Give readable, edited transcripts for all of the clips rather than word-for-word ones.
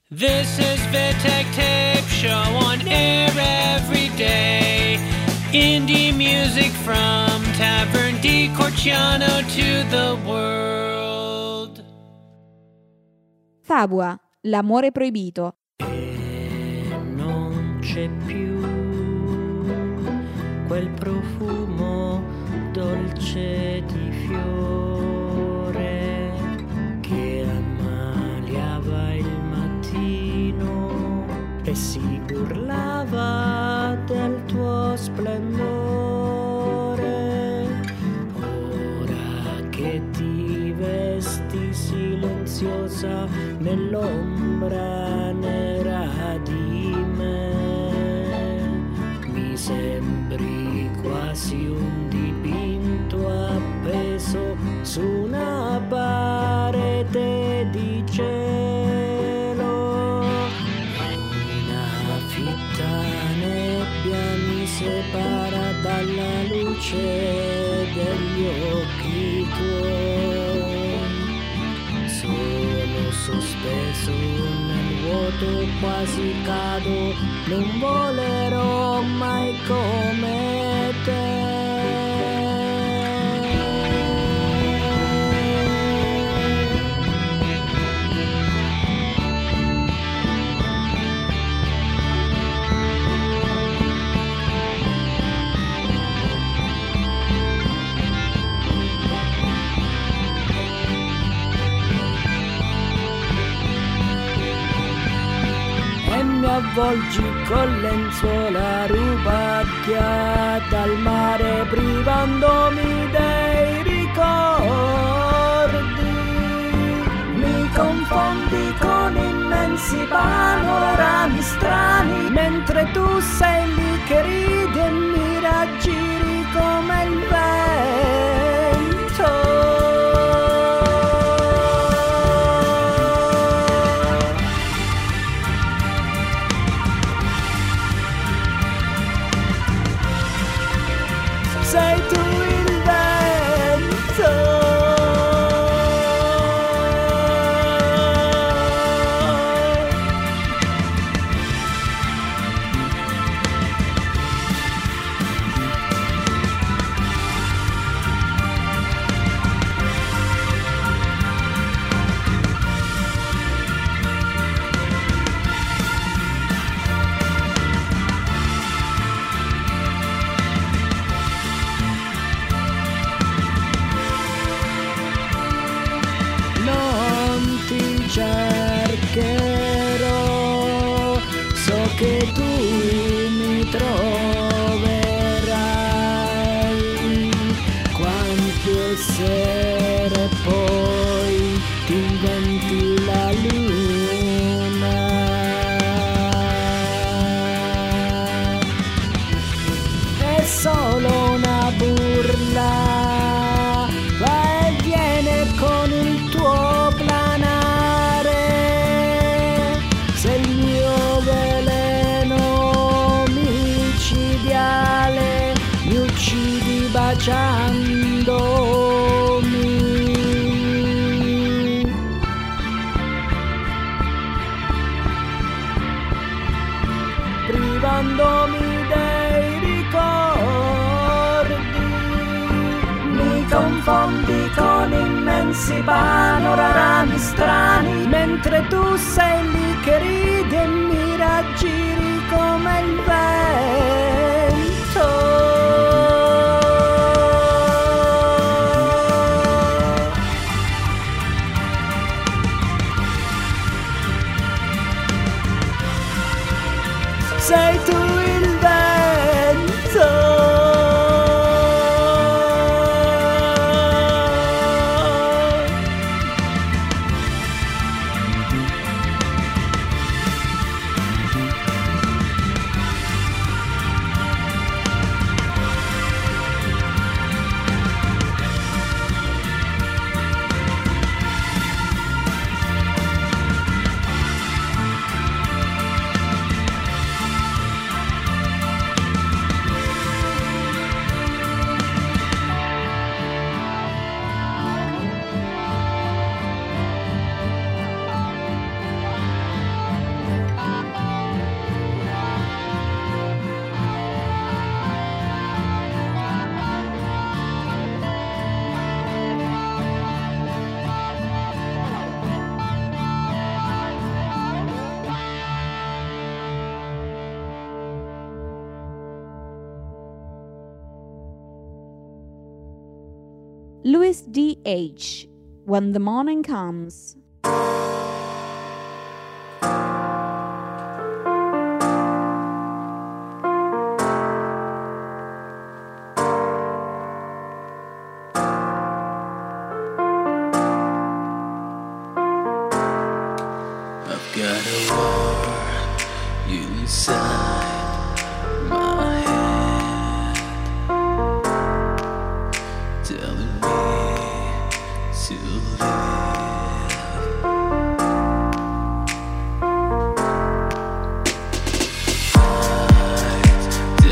This is Vittek Tape Show on air every day. Indie music from Tavern di Corciano to the world. Fabua, l'amore proibito. E non c'è più quel profumo dolce di fiore che ammaliava il mattino e si burlava del tuo splendore. Ora che ti vesti silenziosa nell'ombra nera di me, mi sembri quasi un dipinto appeso su una parete di cielo. Una fitta nebbia mi separa dalla luce degli occhi tuoi. Sono sospeso nel vuoto, quasi cado, non volerò mai come te. Avvolgi con lenzuola rubacchia dal mare, privandomi dei ricordi. Mi confondi con immensi panorami strani, mentre tu sei lì che ridi e mi raggiri come il vento. Sei tu il vento. Cercherò, so che tu mi troverai, quante sere poi ti inventi la luna. È solo una burla, va e viene con il tuo planare. Se il mio veleno micidiale mi uccidi baciandomi, privandomi dei ricordi. Mi confondi con immensi panorami strani, mentre tu sei lì che ridi e mi raggiri come il vento. Sei tu il vento. Louis D.H. When the Morning Comes. I've got a war inside my head, telling me to live. Fight the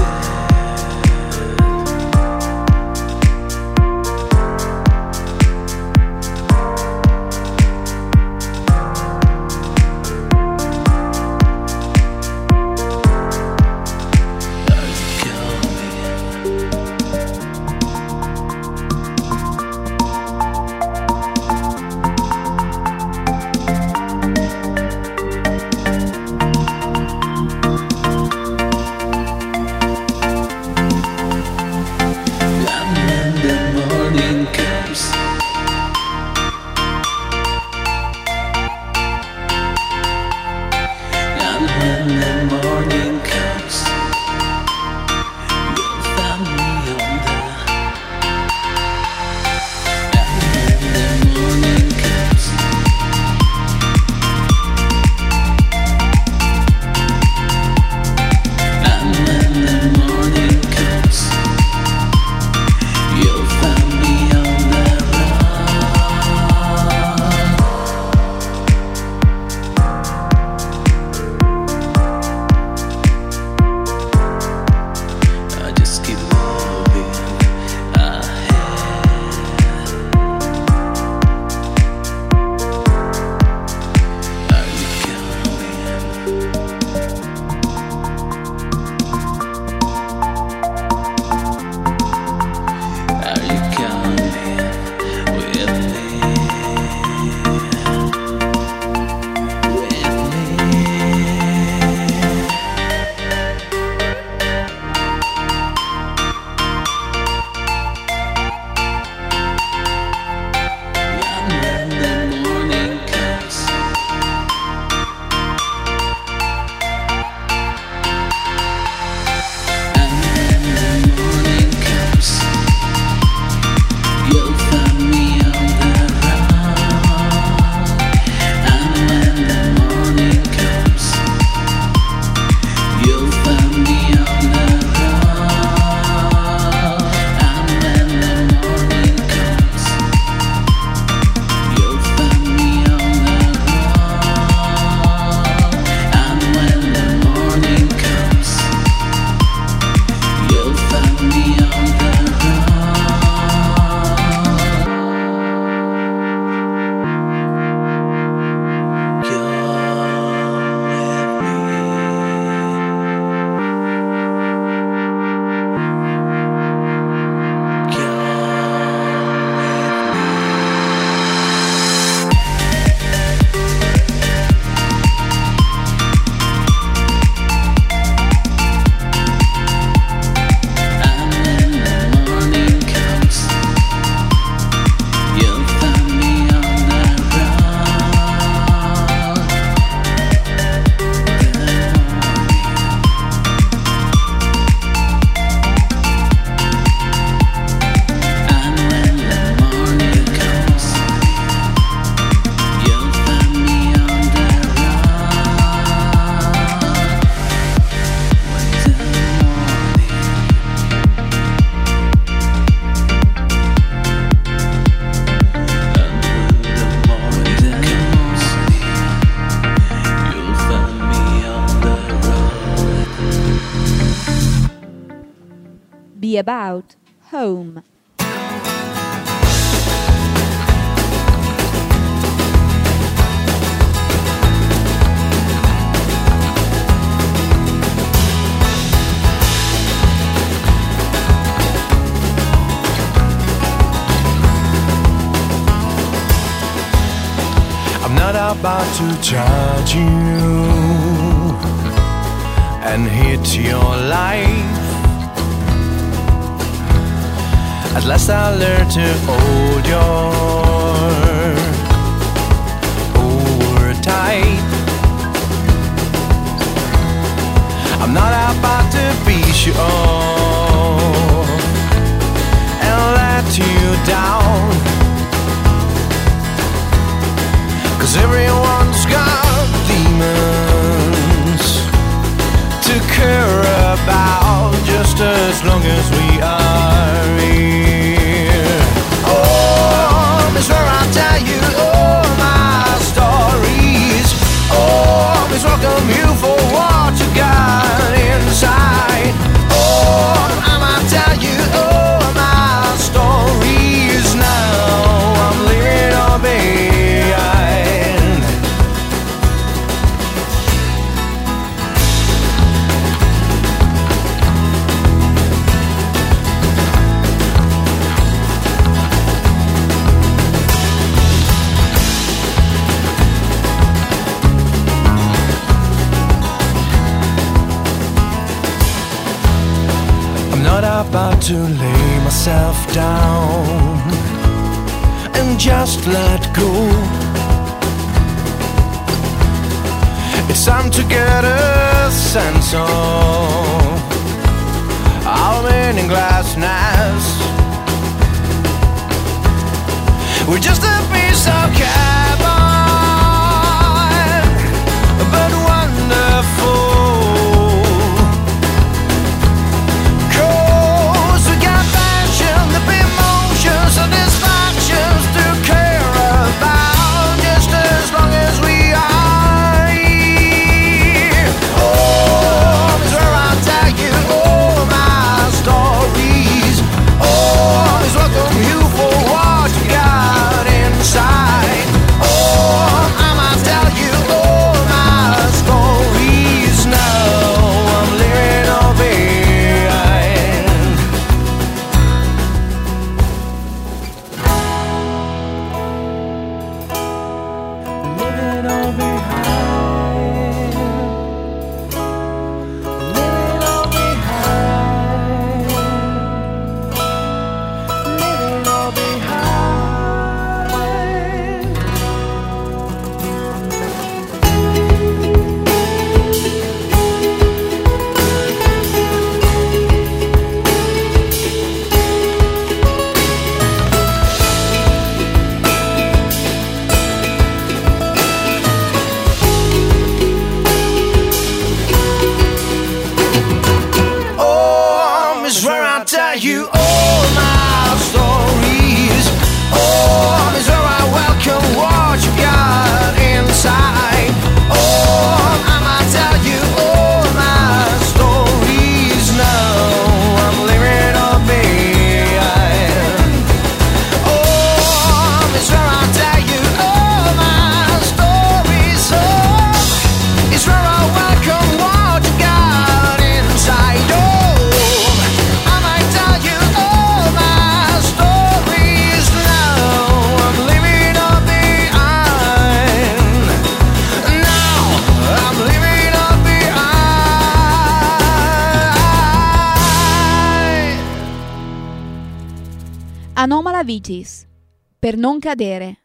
Be About Home. I'm not about to charge you and hit your life. At last I learned to hold your tight. I'm not about to be sure and let you down, 'cause everyone's got demons to care about, just as long as we are here. Oh, Miss where I'll tell you all my stories. Oh, Miss welcome you for what you got inside. Oh, I might tell you all my stories now. I'm leaving all behind. I'm not about to lay myself down and just let go. It's time to get a sense of our meaninglessness. We're just a piece of carbon, but wonderful. Satisfactions to care about, just as long as we are here. Oh, is where I'll tell you all my stories. Oh, is welcome you for what you got inside. Oh, I might tell you all my stories now. I'm leaving all behind. You all my stories. Oh, is where I welcome what you got inside. Oh, I might tell you all my stories now. I'm leaving all behind. Oh, is where I tell you all my stories. Oh, is where I welcome what you got inside. Oh, Anomala Vitis, per non cadere.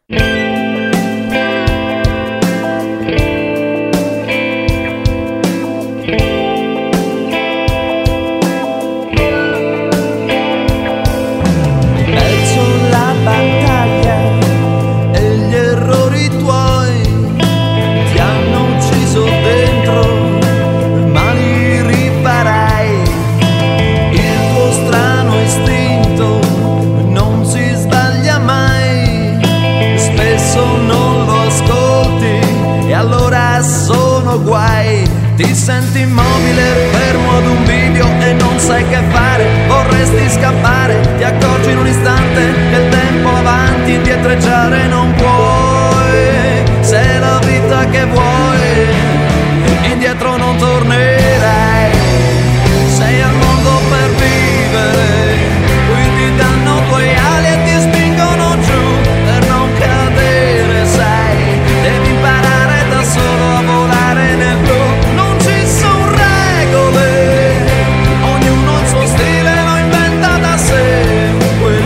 Mezzo la battaglia e gli errori tuoi ti hanno ucciso dentro, ma li riparai. Il tuo strano istinto non si sbaglia mai, spesso non lo ascolti e allora sono guai. Ti senti immobile, fermo ad un bivio e non sai che fare. Vorresti scappare, ti accorgi in un istante che il tempo avanti indietreggiare non puoi. Se è la vita che vuoi, indietro non tornerai. Sei al mondo per vivere, qui ti danno tuoi ali e ti spingono giù per non cadere, sai. Devi imparare da solo a volare nel blu. Non ci sono regole, ognuno il suo stile lo inventa da sé.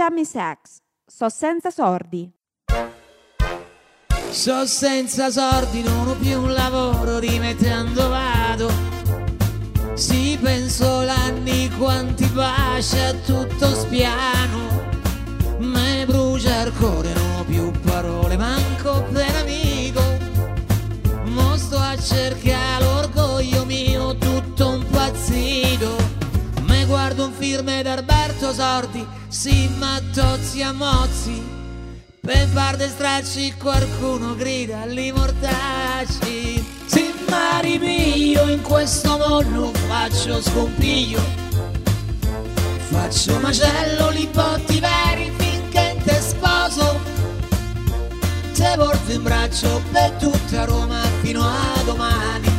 Jamie Sachs, So senza sordi. So senza sordi, non ho più un lavoro, rimettendo vado. Sì, penso l'anni quanti bacia tutto spiano. Me brucia il cuore, non ho più parole, manco per amico. Mo sto a cercare l'orgoglio mio, tutto un pazzito. Me guardo un film d'Alberto Sordi, sì, ma tozzi a mozzi. Per far dei stracci qualcuno grida agli mortacci. Sì, ma io in questo mondo faccio scompiglio, faccio macello, li botti veri finché te sposo. Te porto in braccio per tutta Roma fino a domani.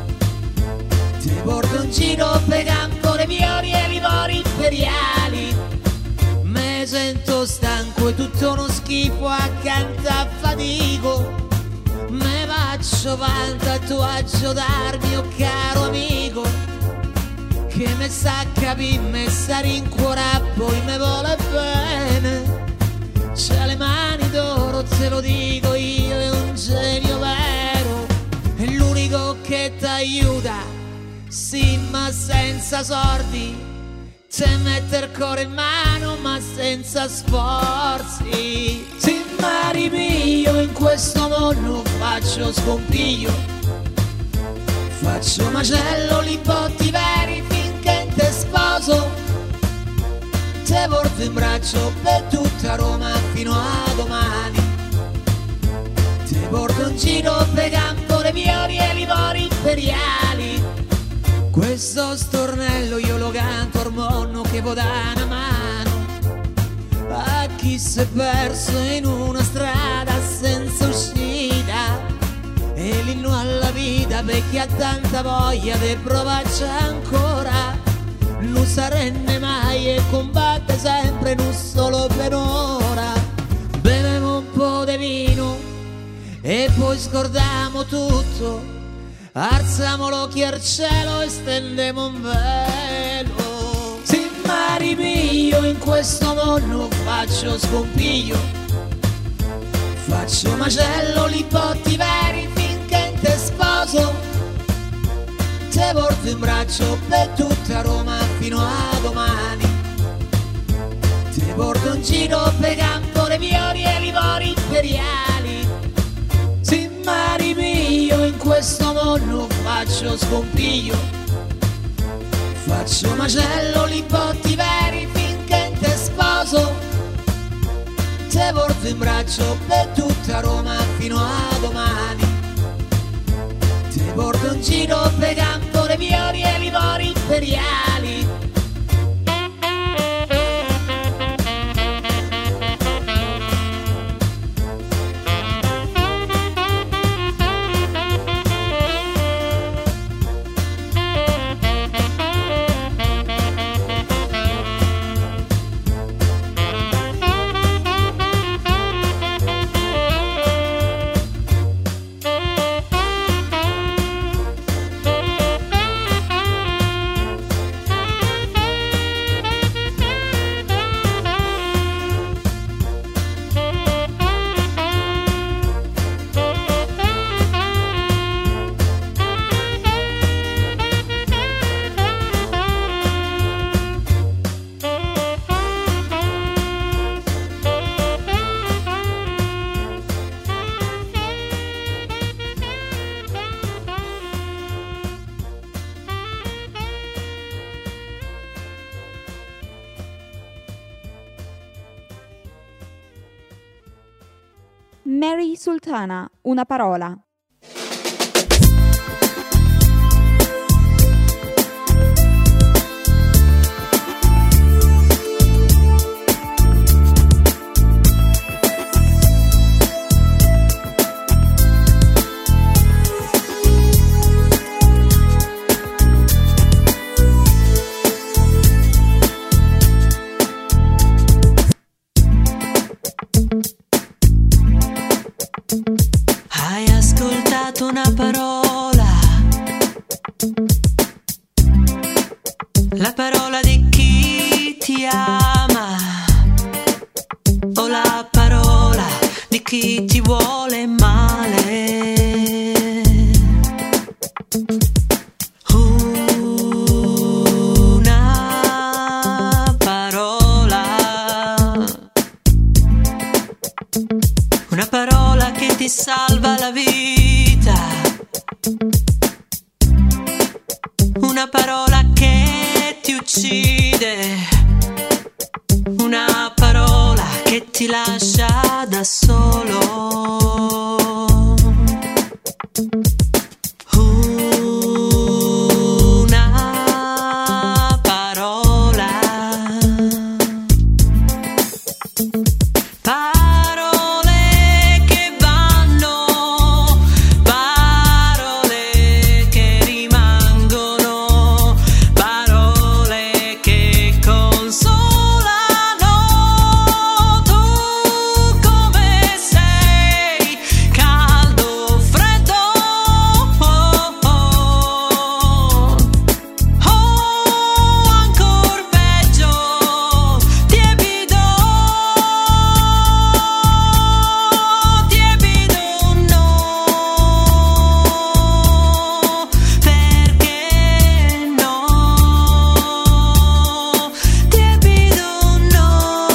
Te porto in giro per campo le fiori e livori imperiali. Me sento stanco e tutto uno schifo accanto a fatico. Me faccio un tatuaggio dal mio caro amico, che me sa capire, me sa rincuorare, poi me vuole bene. C'ha le mani d'oro, te lo dico io, è un genio vero. È l'unico che t'aiuta, sì, ma senza sordi. Te mette il cuore in mano ma senza sforzi. Sì, ma io in questo mondo faccio scompiglio, faccio macello, li botti veri finché te sposo. Te porto in braccio per tutta Roma fino a domani. Te porto in giro per campo le fiori e livori imperiali. Questo stornello io lo canto al mondo che può dare una mano a chi si è perso in una strada senza uscita. E l'inno alla vita per chi ha tanta voglia di provarci ancora. Non s'arrende mai e combatte sempre, non solo per ora. Beviamo un po' di vino e poi scordiamo tutto. Alziamo l'occhio al cielo e stendiamo un velo. Sì, ma io in questo mondo faccio scompiglio, faccio macello, li botti veri finché te sposo. Te porto in braccio per tutta Roma fino a domani. Te porto in giro per campo le fiori e livori imperiali. Sì, ma io in questo mondo faccio scompiglio, faccio macello, li botti veri finché te sposo. Te porto in braccio per tutta Roma fino a domani. Te porto in giro per campo le fiori e livori imperiali. Mary Sultana, una parola. Hai ascoltato una parola, la parola di chi ti ama, Una parola che ti uccide, una parola che ti lascia da solo. Una parola, parole che vanno, parole che rimangono, parole che consolano. Tu come sei, caldo, freddo, ancor peggio, tiepido, tiepido no, perché no, tiepido no,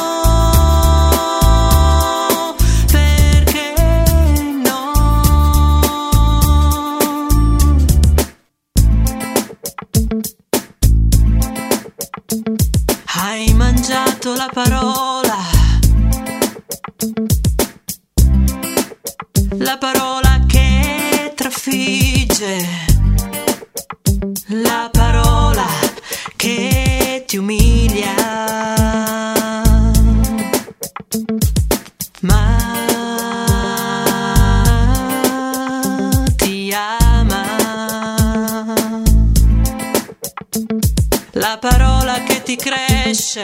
perché no. Hai mangiato la parola che trafigge, la parola che ti umilia, ma ti ama. La parola che ti cresce,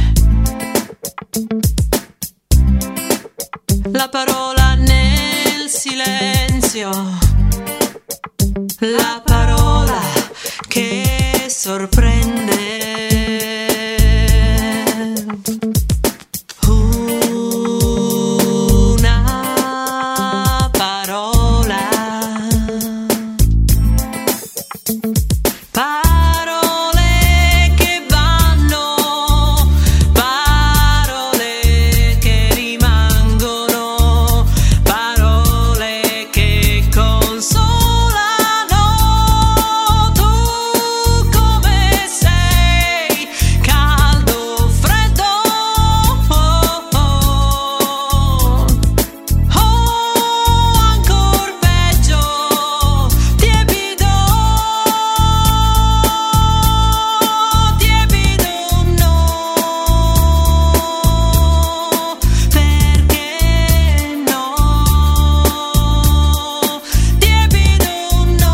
la parola nel silenzio, la parola che sorprende. Una parola, parole che vanno, parole che rimangono, parole che consolano. Tu come sei, caldo, freddo, ancor peggio, tiepido, tiepido no, perché no, tiepido no,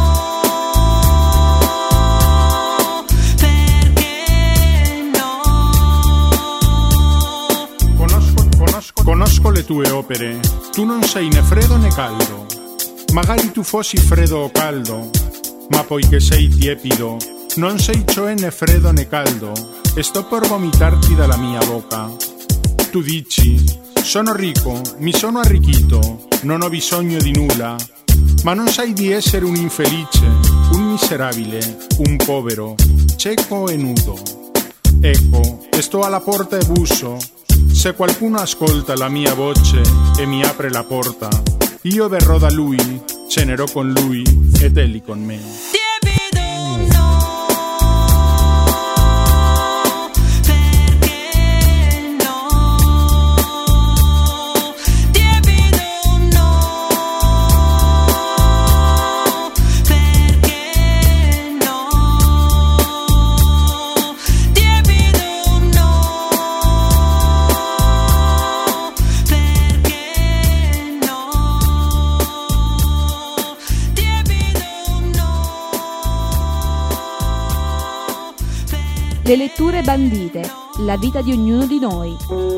perché no. Conosco le tue opere, tu non sei né freddo né caldo. Magari tu fossi freddo o caldo, ma poiché sei tiepido, non sei cioè né freddo né caldo, e sto per vomitarti dalla mia bocca. Tu dici, sono ricco, mi sono arricchito, non ho bisogno di nulla, ma non sai di essere un infelice, un miserabile, un povero, cieco e nudo. Ecco, sto alla porta e busso. Se qualcuno ascolta la mia voce e mi apre la porta, io verrò da lui, cenerò con lui ed egli con me. Tiepido no, perché no, tiepido no, perché no, tiepido no, perché no, tiepido no. Le letture bandite, la vita di ognuno di noi.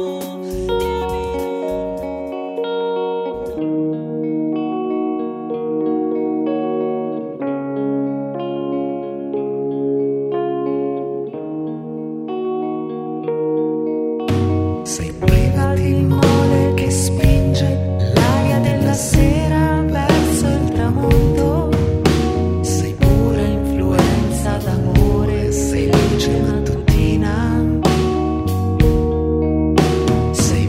Sei priva di mole che spinge l'aria della sera verso il tramonto. Sei pura influenza d'amore, sei luce mattutina. Sei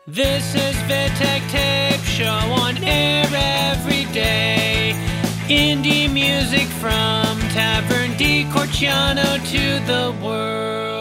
This is Vitek Tape Show on air every day. Indie music from Tavern di Corciano to the world.